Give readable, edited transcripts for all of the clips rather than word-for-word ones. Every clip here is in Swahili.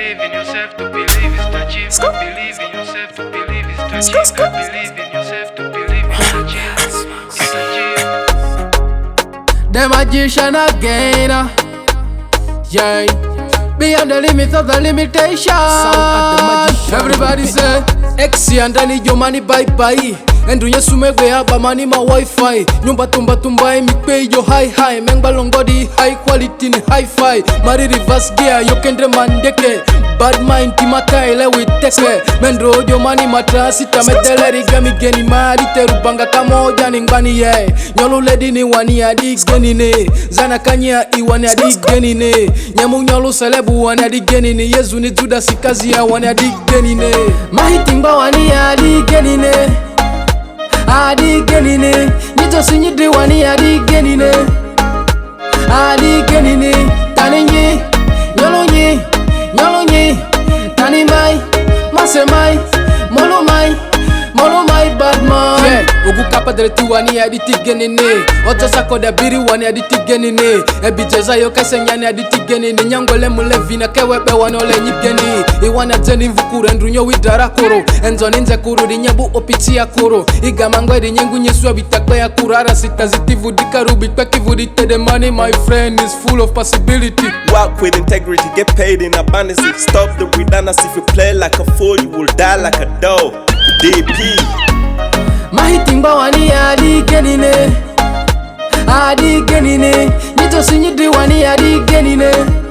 believe in yourself, to believe is to achieve. Believe in yourself, to believe is to achieve. Believe in yourself, to believe is to achieve. Is to achieve. The magician again, yeah. Beyond the limits of the limitation. Everybody say, Exi and I need your money bye bye. And do you sume gbe aba money my Wi-Fi. Nyumba tumba me pay your high. Mengba longodi high quality ni hi-fi. Mari reverse gear yo kendre mandeke. Bad mind timata ile we take. Mendro your money matra sita metele rigami geni mari terubanga kamoja ni ngani ye. Nyolu ledi ni wani adi geni ne. Zana kanya iwani adi geni ne. Nyamu nyolu selebu wani adi geni ne. Yezu ni juda sikazi ya wani adi geni ne. Mahitimba wani adi geni ne. Adi genine, nito sinyidi wani adi genine. Adi genine, tani nye, nyolo nye, tani mai, mase mai, molo mai bad man. Yeah, ogu kapa dreti wani adi ti genine. Oto sako da biri wani adi ti genine. Ebi jeza yo kese nyani adi ti genine. Nyangole mule vina kewepe wani ole nyip geni. Iwana jeni mvukuru endrunyo widara koro. Enzo ninze kuru di nyebu opiti ya koro. Iga mangwe di nyengu nyesua bitakwe ya kurara. Sita zitivu dikarubi kweki vudite. The money my friend is full of possibility. Work with integrity, get paid in abundance. Stop the redundancy. If you play like a fool, you will die like a dog. DP. Mahitimba wani adi genine. Adi genine. Nito sinyidi wani adi genine.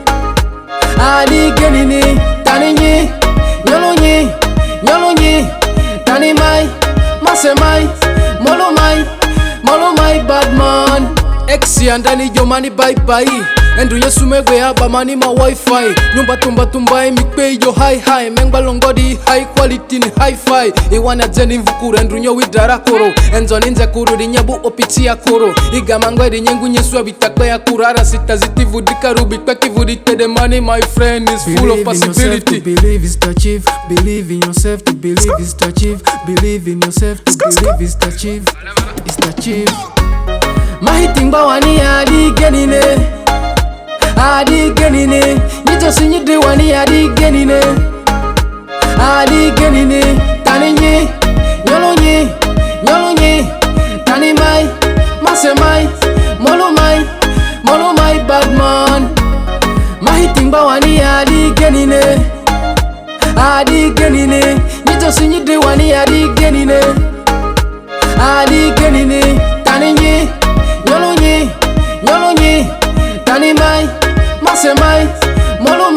Adi genine. Tani nye, nyolo nye, tani mai, mase mai, molo mai bad man. Exi and I need your money bye bye. And do you sume gbe aba money my Wi-Fi. Nyumba tumba me pay your high. Mengba longodi high quality ni hi-fi. Iwana jeni mvukuru endrunyo widara koro. Enzo ninze kuru di nyebu opiti ya koro. Iga mangwe di nyengu nyesua bitakwe ya kurara. Sita zitivu dikarubi kweki vudite. The money my friend is full of possibility. Believe is to achieve. Believe in yourself to believe is to achieve. Believe in yourself to believe is to achieve. Is to achieve. Mahitimba wani adi genine. Adi genine. Nito sinyidi wani adi genine. Adi genine. Tani nye, nyolo nye, tani mai, mase mai, molo mai bad man. Mahitimba wani adi genine. Adi genine. Nito sinyidi wani adi genine. Adi genine. Tani nye, nyolo nye, tani mai, mase mai, molo